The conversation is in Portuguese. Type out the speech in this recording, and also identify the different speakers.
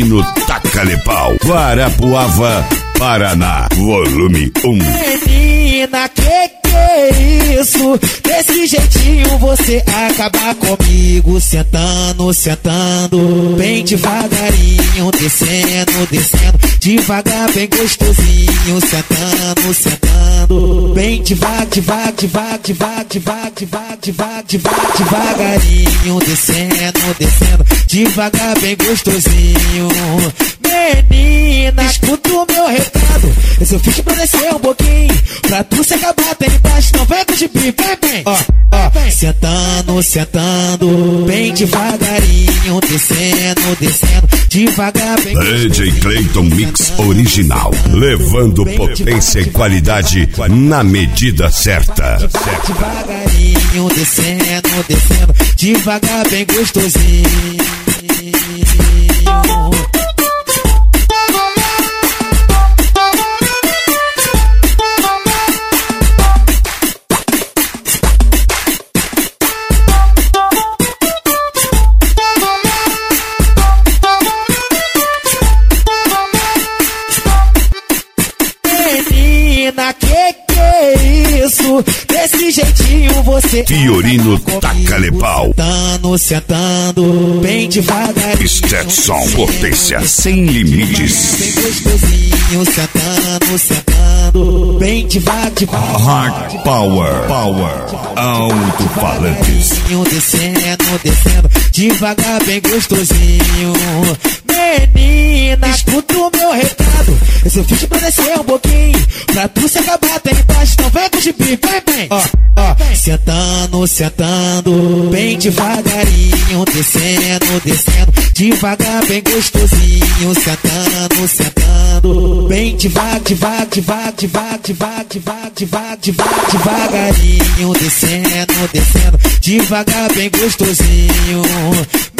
Speaker 1: Fiorino Taca-le-Pau, Guarapuava, Paraná, volume 1.
Speaker 2: Menina, que é isso? Desse jeitinho você acaba comigo. Sentando, sentando, bem devagarinho. Descendo, descendo, devagar, bem gostosinho. Sentando, sentando, bem devagarinho. Descendo, descendo, devagar, bem gostosinho. Menina, escuta o meu recado. Esse eu fiz pra descer um pouquinho, pra tu se acabar até embaixo. Não vem com chipi, vem, vem. Ó, ó, sentando, sentando, bem devagarinho. Descendo, descendo, devagar, bem
Speaker 1: DJ Clayton Mix original, levando potência e qualidade na medida certa.
Speaker 2: Devagarinho, descendo, descendo, devagar, bem gostosinho. Menina, que é isso? Desse jeitinho você
Speaker 1: Fiorino Taca-le-Pau,
Speaker 2: sentando, sentando, bem devagarinho.
Speaker 1: Stetson, potência sem limites.
Speaker 2: Bem gostosinho, sentando, sentando, bem devagar.
Speaker 1: Hard Power, alto-falantes.
Speaker 2: Descendo, descendo, devagar, bem gostosinho. Menina, escuta o meu recado. Esse eu fiz pra descer um pouquinho, pra tu se acabar até embaixo. Não vem com chipi, vem, vem. Ó, ó, sentando, sentando, bem devagarinho. Descendo, descendo, devagar, bem gostosinho. Sentando, sentando, bem devagarinho. Descendo, descendo, devagar, bem gostosinho.